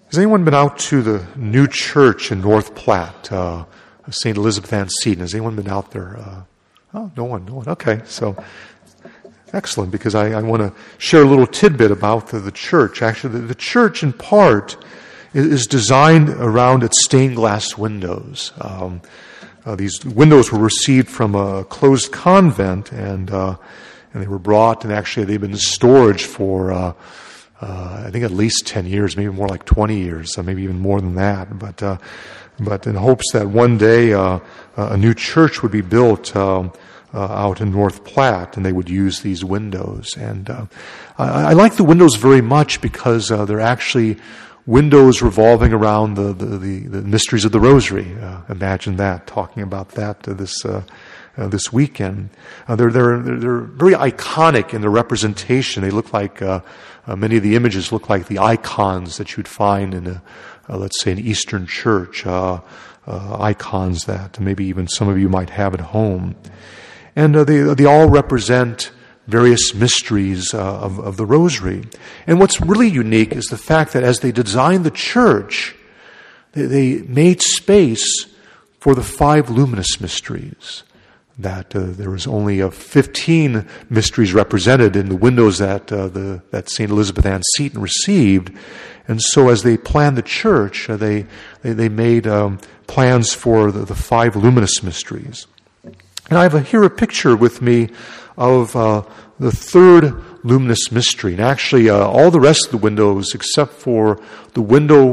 Has anyone been out to the new church in North Platte, St. Elizabeth Ann Seton? Has anyone been out there? Oh, no one. Okay, so excellent, because I want to share a little tidbit about the church. Actually, the church, in part, is designed around its stained glass windows. These windows were received from a closed convent, and they were brought, and actually they've been in storage for I think at least 10 years, maybe more like 20 years, maybe even more than that. But in hopes that one day a new church would be built out in North Platte, and they would use these windows. And I like the windows very much because they're actually windows revolving around the mysteries of the Rosary. Imagine that, talking about that this weekend. They're very iconic in their representation. They look like many of the images look like the icons that you'd find in let's say an Eastern church, icons that maybe even some of you might have at home, and they all represent various mysteries of the Rosary. And what's really unique is the fact that as they designed the church, they made space for the 5 luminous mysteries. That there was only 15 mysteries represented in the windows that St. Elizabeth Ann Seton received. And so as they planned the church, they made plans for the 5 luminous mysteries. And I have here a picture with me of the 3rd luminous mystery. And actually all the rest of the windows, except for the window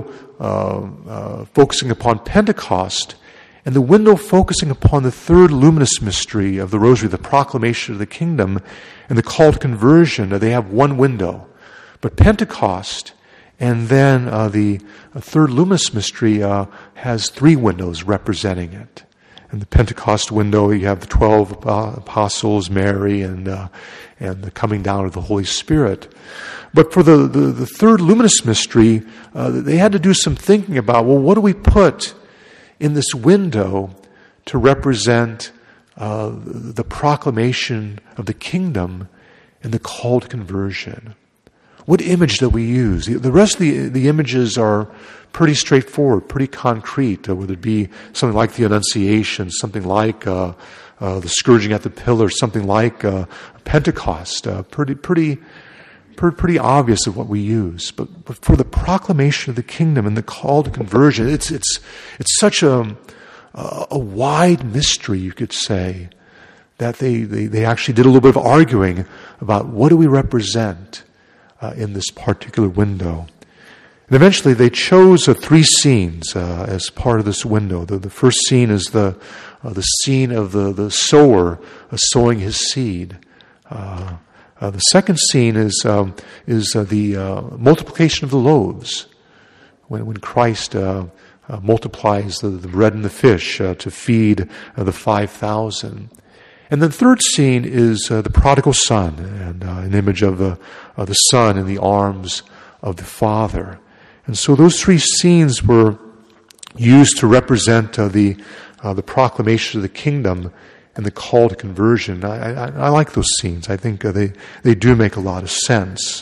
focusing upon Pentecost, and the window focusing upon the 3rd luminous mystery of the Rosary, the proclamation of the kingdom, and the call to conversion, they have one window. But Pentecost, and then the 3rd luminous mystery has 3 windows representing it. In the Pentecost window, you have the 12 apostles, Mary, and the coming down of the Holy Spirit. But for the 3rd luminous mystery, they had to do some thinking about, well, what do we put in this window to represent the proclamation of the kingdom and the call to conversion? What image do we use? The rest of the images are pretty straightforward, pretty concrete, whether it be something like the Annunciation, something like the scourging at the pillar, something like Pentecost, pretty obvious of what we use. But for the proclamation of the kingdom and the call to conversion, it's such a wide mystery, you could say, that they actually did a little bit of arguing about what do we represent in this particular window. And eventually they chose 3 scenes as part of this window. The first scene is the scene of the sower sowing his seed. The second scene is the multiplication of the loaves, when Christ multiplies the bread and the fish to feed the 5,000. And the third scene is the prodigal son, and an image of the son in the arms of the Father. And so those 3 scenes were used to represent the proclamation of the kingdom and the call to conversion. I like those scenes. I think they do make a lot of sense.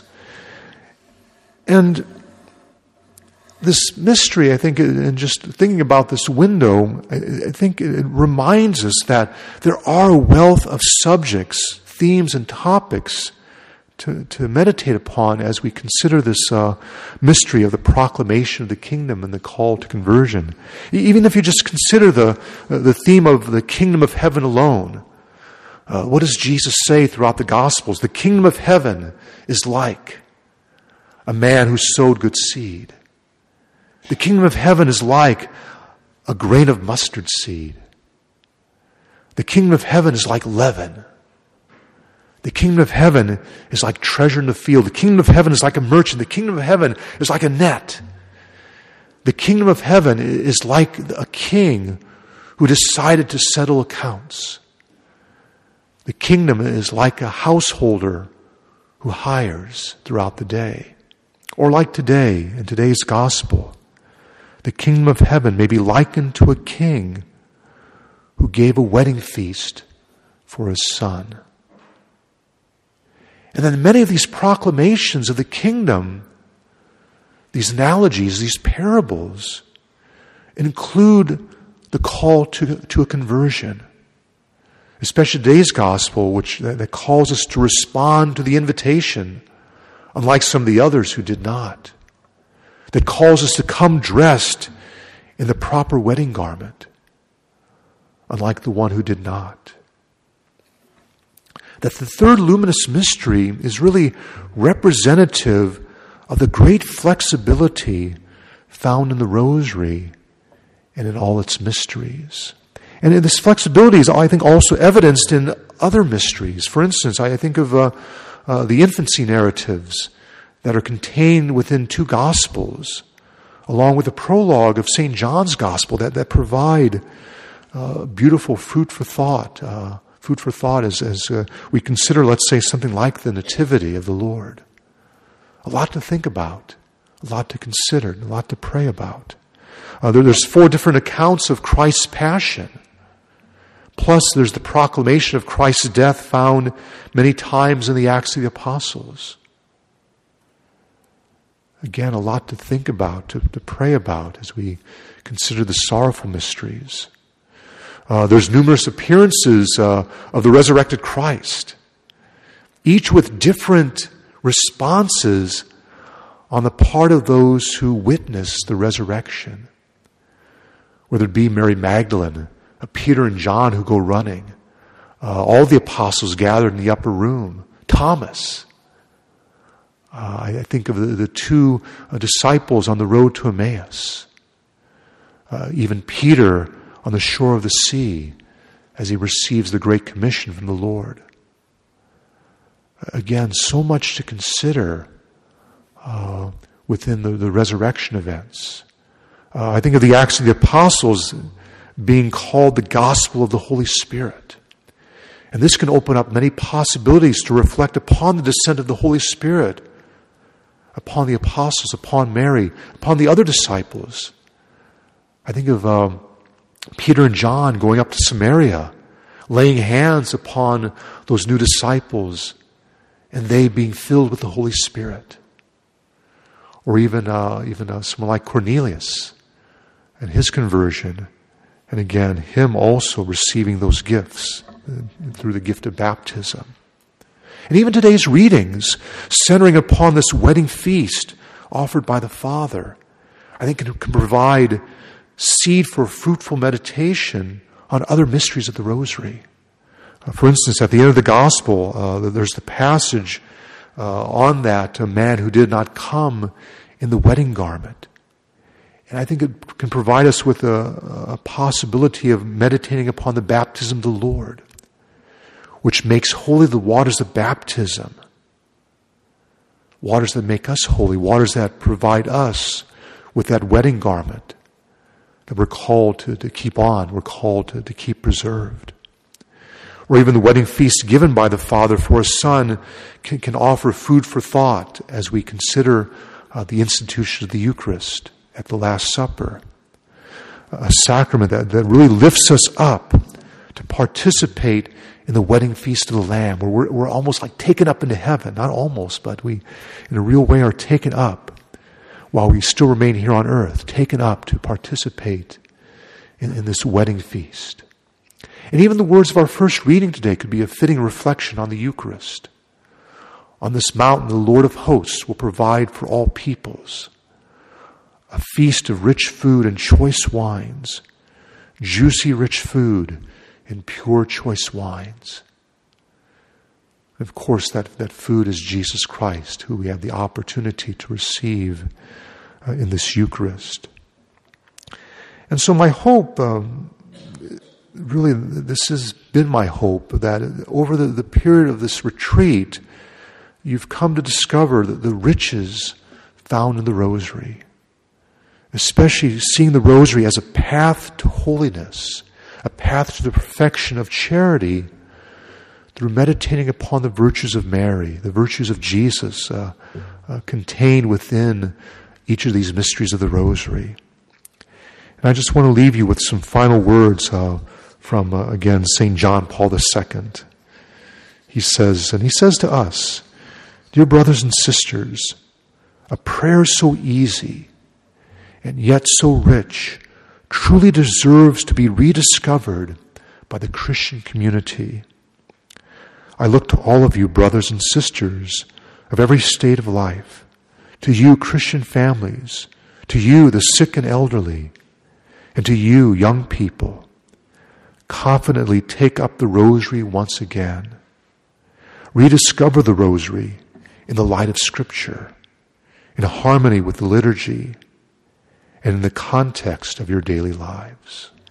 And this mystery, I think, and just thinking about this window, I think it reminds us that there are a wealth of subjects, themes, and topics to meditate upon as we consider this mystery of the proclamation of the kingdom and the call to conversion. Even if you just consider the theme of the kingdom of heaven alone, what does Jesus say throughout the Gospels? The kingdom of heaven is like a man who sowed good seed. The kingdom of heaven is like a grain of mustard seed. The kingdom of heaven is like leaven. The kingdom of heaven is like treasure in the field. The kingdom of heaven is like a merchant. The kingdom of heaven is like a net. The kingdom of heaven is like a king who decided to settle accounts. The kingdom is like a householder who hires throughout the day. Or like today, in today's gospel, the kingdom of heaven may be likened to a king who gave a wedding feast for his son. And then many of these proclamations of the kingdom, these analogies, these parables, include the call to a conversion. Especially today's gospel, that calls us to respond to the invitation, unlike some of the others who did not. That calls us to come dressed in the proper wedding garment, unlike the one who did not. That the third luminous mystery is really representative of the great flexibility found in the rosary and in all its mysteries. And this flexibility is, I think, also evidenced in other mysteries. For instance, I think of the infancy narratives that are contained within two Gospels, along with the prologue of St. John's Gospel that provide beautiful food for thought. Food for thought as we consider, let's say, something like the Nativity of the Lord. A lot to think about, a lot to consider, a lot to pray about. There's 4 different accounts of Christ's passion. Plus, there's the proclamation of Christ's death found many times in the Acts of the Apostles. Again, a lot to think about, to pray about as we consider the sorrowful mysteries. There's numerous appearances of the resurrected Christ, each with different responses on the part of those who witness the resurrection. Whether it be Mary Magdalene, Peter and John who go running, all the apostles gathered in the upper room, Thomas. I think of the 2 disciples on the road to Emmaus. Even Peter on the shore of the sea as he receives the Great Commission from the Lord. Again, so much to consider within the resurrection events. I think of the Acts of the Apostles being called the gospel of the Holy Spirit. And this can open up many possibilities to reflect upon the descent of the Holy Spirit, upon the apostles, upon Mary, upon the other disciples. I think of Peter and John going up to Samaria, laying hands upon those new disciples, and they being filled with the Holy Spirit. Or even someone like Cornelius and his conversion. And again, him also receiving those gifts through the gift of baptism. And even today's readings, centering upon this wedding feast offered by the Father, I think can provide seed for fruitful meditation on other mysteries of the Rosary. For instance, at the end of the Gospel, there's the passage on that man who did not come in the wedding garment. And I think it can provide us with a possibility of meditating upon the baptism of the Lord, which makes holy the waters of baptism. Waters that make us holy, waters that provide us with that wedding garment that we're called to keep on, we're called to keep preserved. Or even the wedding feast given by the Father for His Son can offer food for thought as we consider the institution of the Eucharist at the Last Supper. A sacrament that really lifts us up to participate in the wedding feast of the Lamb, where we're almost like taken up into heaven. Not almost, but we in a real way are taken up while we still remain here on earth, taken up to participate in this wedding feast. And even the words of our first reading today could be a fitting reflection on the Eucharist. On this mountain, the Lord of hosts will provide for all peoples a feast of rich food and choice wines, juicy rich food and pure choice wines. And of course, that food is Jesus Christ, who we have the opportunity to receive in this Eucharist. And so my hope, really this has been my hope, that over the period of this retreat, you've come to discover the riches found in the Rosary, especially seeing the Rosary as a path to holiness, a path to the perfection of charity through meditating upon the virtues of Mary, the virtues of Jesus contained within each of these mysteries of the Rosary. And I just want to leave you with some final words from, again, St. John Paul II. He says to us, "Dear brothers and sisters, a prayer so easy and yet so rich, truly deserves to be rediscovered by the Christian community. I look to all of you, brothers and sisters of every state of life, to you, Christian families, to you, the sick and elderly, and to you, young people. Confidently take up the rosary once again. Rediscover the rosary in the light of Scripture, in harmony with the liturgy, and in the context of your daily lives.